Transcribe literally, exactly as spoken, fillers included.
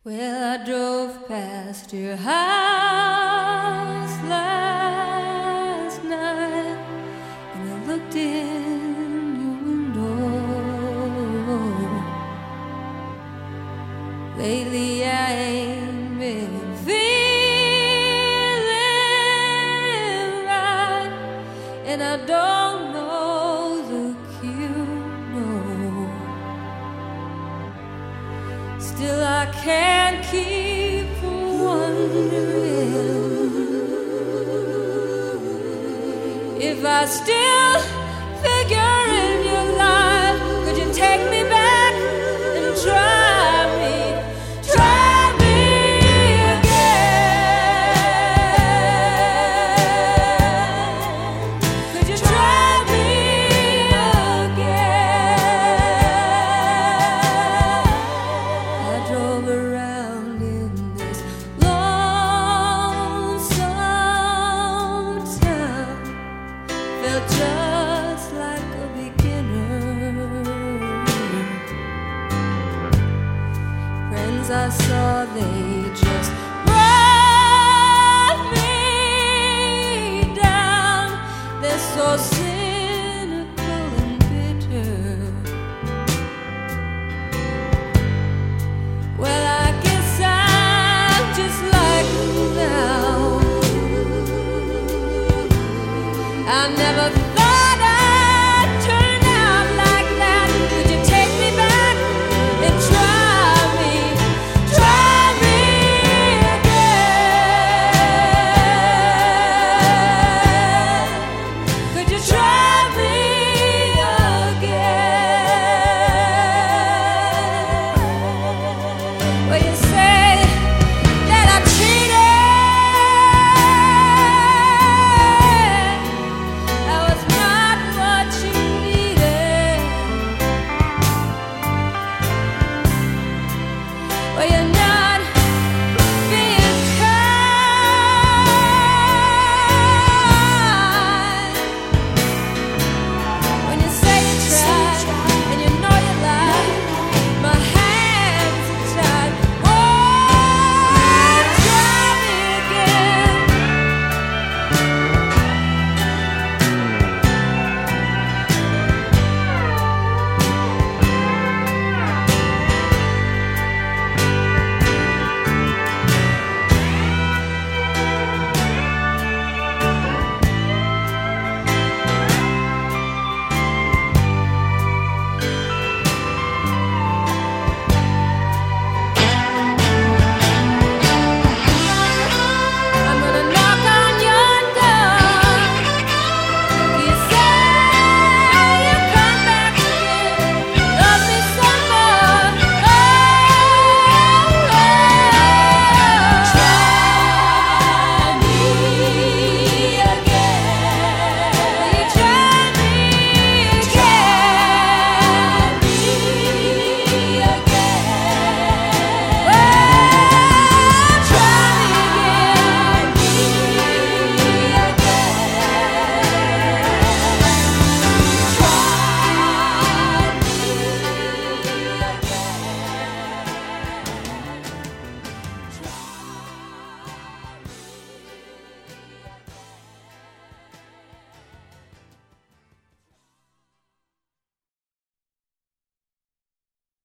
Well, I drove past your house last night, and I looked in your window. Lately I ain't been feeling right, and I don't know the cure, no. Still I can't keep from wondering if I still figure in your life. Could you take me back and try me, try me again? Could you try me again? I drove around in this lonesome town, felt just like a beginner. Friends I saw, they just brought me down. They're so cynical and bitter. Well, I guess I'm just like them now. I never thought I'd turn out like that. Could you take me back and try me, try me again? Could you try me again? Well, you say that I cheated, I was not what you needed. Well, you